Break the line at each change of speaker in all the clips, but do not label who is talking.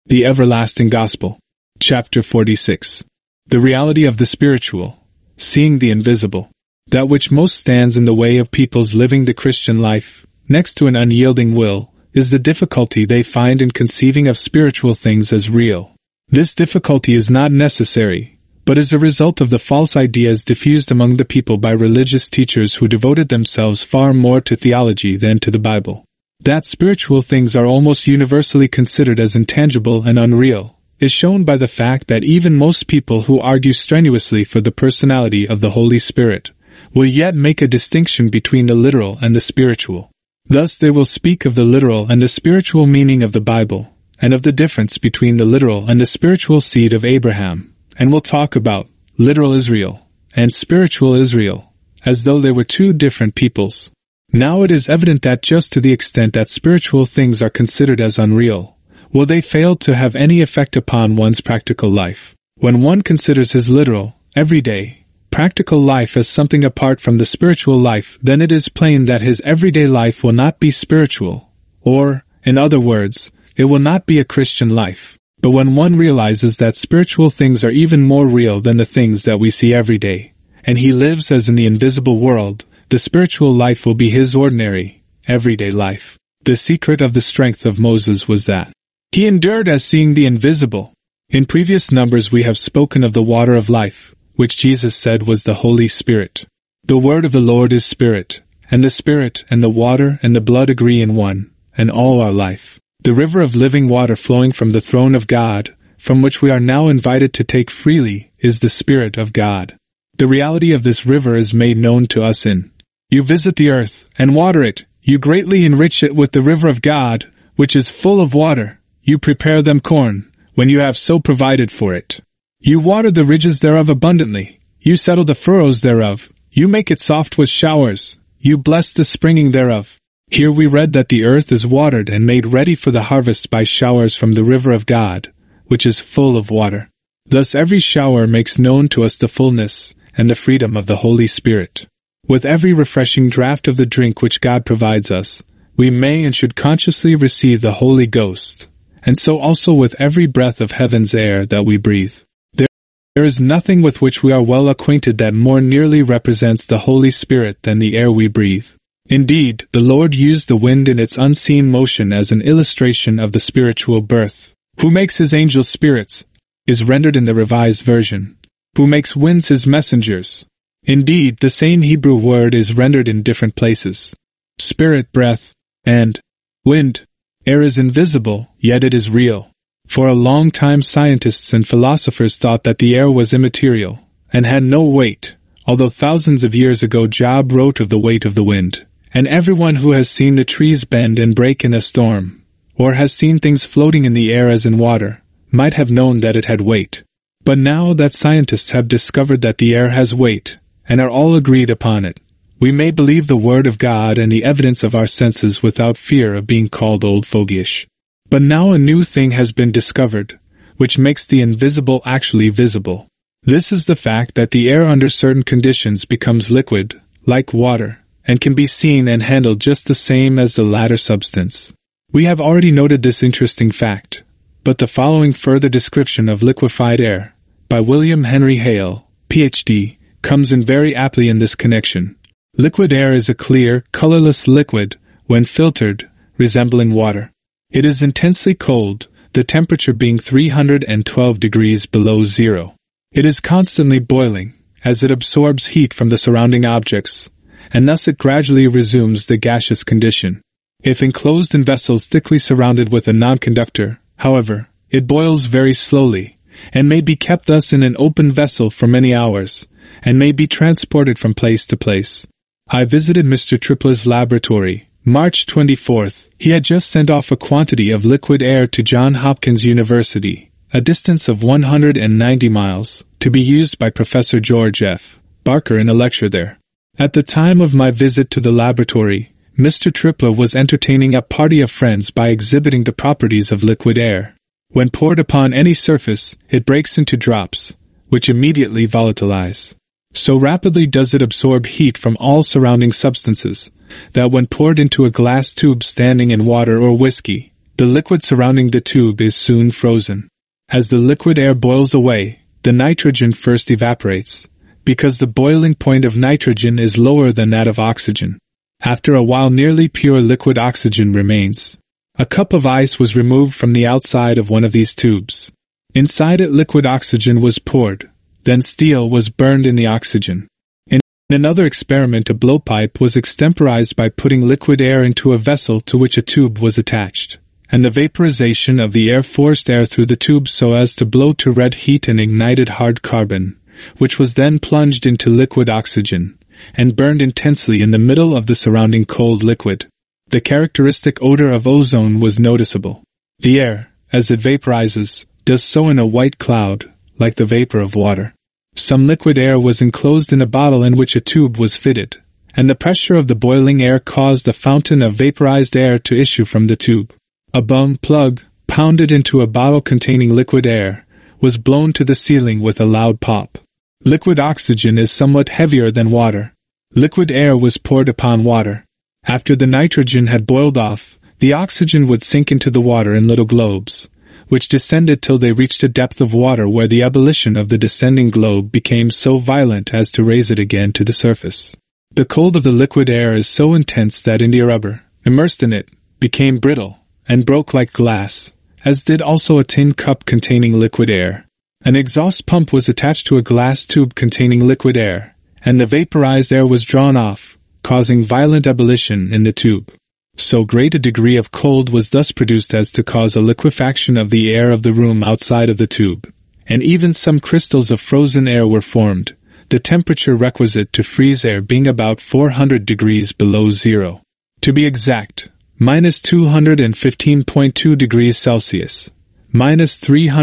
The Everlasting Gospel. Chapter 46. The reality of the spiritual. Seeing the invisible. That which most stands in the way of people's living the Christian life, next to an unyielding will, is the difficulty they find in conceiving of spiritual things as real. This difficulty is not necessary, but is a result of the false ideas diffused among the people by religious teachers who devoted themselves far more to theology than to the Bible. That spiritual things are almost universally considered as intangible and unreal is shown by the fact that even most people who argue strenuously for the personality of the Holy Spirit will yet make a distinction between the literal and the spiritual. Thus they will speak of the literal and the spiritual meaning of the Bible, and of the difference between the literal and the spiritual seed of Abraham, and will talk about literal Israel and spiritual Israel, as though they were two different peoples. Now it is evident that just to the extent that spiritual things are considered as unreal, will they fail to have any effect upon one's practical life. When one considers his literal, everyday, practical life as something apart from the spiritual life, then it is plain that his everyday life will not be spiritual, or, in other words, it will not be a Christian life. But when one realizes that spiritual things are even more real than the things that we see every day, and he lives as in the invisible world, the spiritual life will be his ordinary, everyday life. The secret of the strength of Moses was that he endured as seeing the invisible. In previous numbers we have spoken of the water of life, which Jesus said was the Holy Spirit. The word of the Lord is Spirit, and the Spirit and the water and the blood agree in one, and all are life. The river of living water flowing from the throne of God, from which we are now invited to take freely, is the Spirit of God. The reality of this river is made known to us in You visit the earth, and water it, you greatly enrich it with the river of God, which is full of water. You prepare them corn, when you have so provided for it. You water the ridges thereof abundantly, you settle the furrows thereof, you make it soft with showers, you bless the springing thereof. Here we read that the earth is watered and made ready for the harvest by showers from the river of God, which is full of water. Thus every shower makes known to us the fullness and the freedom of the Holy Spirit. With every refreshing draught of the drink which God provides us, we may and should consciously receive the Holy Ghost, and so also with every breath of heaven's air that we breathe. There is nothing with which we are well acquainted that more nearly represents the Holy Spirit than the air we breathe. Indeed, the Lord used the wind in its unseen motion as an illustration of the spiritual birth. Who makes his angels spirits, is rendered in the Revised Version. Who makes winds his messengers. Indeed, the same Hebrew word is rendered in different places. Spirit, breath, and wind. Air is invisible, yet it is real. For a long time scientists and philosophers thought that the air was immaterial, and had no weight, although thousands of years ago Job wrote of the weight of the wind. And everyone who has seen the trees bend and break in a storm, or has seen things floating in the air as in water, might have known that it had weight. But now that scientists have discovered that the air has weight, and are all agreed upon it, we may believe the Word of God and the evidence of our senses without fear of being called old fogyish. But now a new thing has been discovered, which makes the invisible actually visible. This is the fact that the air under certain conditions becomes liquid, like water, and can be seen and handled just the same as the latter substance. We have already noted this interesting fact, but the following further description of liquefied air, by William Henry Hale, Ph.D., comes in very aptly in this connection. Liquid air is a clear, colorless liquid, when filtered, resembling water. It is intensely cold, the temperature being 312 degrees below zero. It is constantly boiling, as it absorbs heat from the surrounding objects, and thus it gradually resumes the gaseous condition. If enclosed in vessels thickly surrounded with a non-conductor, however, it boils very slowly, and may be kept thus in an open vessel for many hours, and may be transported from place to place. I visited Mr. Tripla's laboratory, March 24th. He had just sent off a quantity of liquid air to Johns Hopkins University, a distance of 190 miles, to be used by Professor George F. Barker in a lecture there. At the time of my visit to the laboratory, Mr. Tripla was entertaining a party of friends by exhibiting the properties of liquid air. When poured upon any surface, it breaks into drops, which immediately volatilize. So rapidly does it absorb heat from all surrounding substances, that when poured into a glass tube standing in water or whiskey, The liquid surrounding the tube is soon frozen. As the liquid air boils away, the nitrogen first evaporates, because the boiling point of nitrogen is lower than that of oxygen. After a while, nearly pure liquid oxygen remains. A cup of ice was removed from the outside of one of these tubes. Inside it, liquid oxygen was poured. Then steel was burned in the oxygen. In another experiment, a blowpipe was extemporized by putting liquid air into a vessel to which a tube was attached, and the vaporization of the air forced air through the tube so as to blow to red heat and ignited hard carbon, which was then plunged into liquid oxygen, and burned intensely in the middle of the surrounding cold liquid. The characteristic odor of ozone was noticeable. The air, as it vaporizes, does so in a white cloud, like the vapor of water. Some liquid air was enclosed in a bottle in which a tube was fitted, and the pressure of the boiling air caused a fountain of vaporized air to issue from the tube. A bung plug, pounded into a bottle containing liquid air, was blown to the ceiling with a loud pop. Liquid oxygen is somewhat heavier than water. Liquid air was poured upon water. After the nitrogen had boiled off, the oxygen would sink into the water in little globes, which descended till they reached a depth of water where the ebullition of the descending globe became so violent as to raise it again to the surface. The cold of the liquid air is so intense that India rubber, immersed in it, became brittle, and broke like glass, as did also a tin cup containing liquid air. An exhaust pump was attached to a glass tube containing liquid air, and the vaporized air was drawn off, causing violent ebullition in the tube. So great a degree of cold was thus produced as to cause a liquefaction of the air of the room outside of the tube, and even some crystals of frozen air were formed, the temperature requisite to freeze air being about 400 degrees below zero. To be exact, minus 215.2 degrees Celsius, minus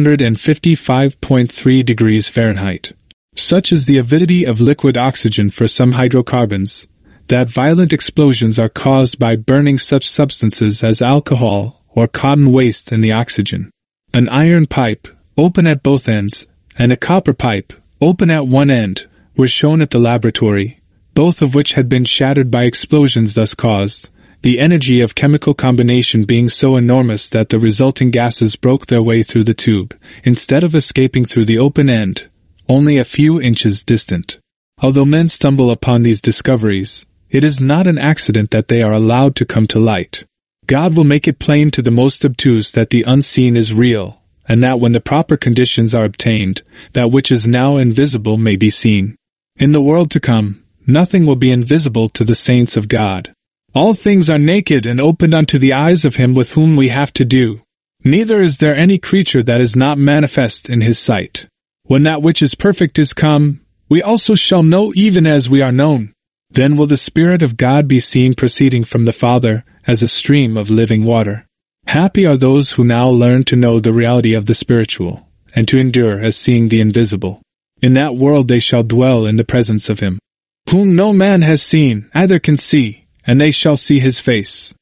355.3 degrees Fahrenheit. Such is the avidity of liquid oxygen for some hydrocarbons, that violent explosions are caused by burning such substances as alcohol or cotton waste in the oxygen. An iron pipe, open at both ends, and a copper pipe, open at one end, were shown at the laboratory, both of which had been shattered by explosions thus caused, the energy of chemical combination being so enormous that the resulting gases broke their way through the tube, instead of escaping through the open end, only a few inches distant. Although men stumble upon these discoveries, it is not an accident that they are allowed to come to light. God will make it plain to the most obtuse that the unseen is real, and that when the proper conditions are obtained, that which is now invisible may be seen. In the world to come, nothing will be invisible to the saints of God. All things are naked and opened unto the eyes of him with whom we have to do. Neither is there any creature that is not manifest in his sight. When that which is perfect is come, we also shall know even as we are known. Then will the Spirit of God be seen proceeding from the Father as a stream of living water. Happy are those who now learn to know the reality of the spiritual, and to endure as seeing the invisible. In that world they shall dwell in the presence of him, whom no man has seen, either can see, and they shall see his face.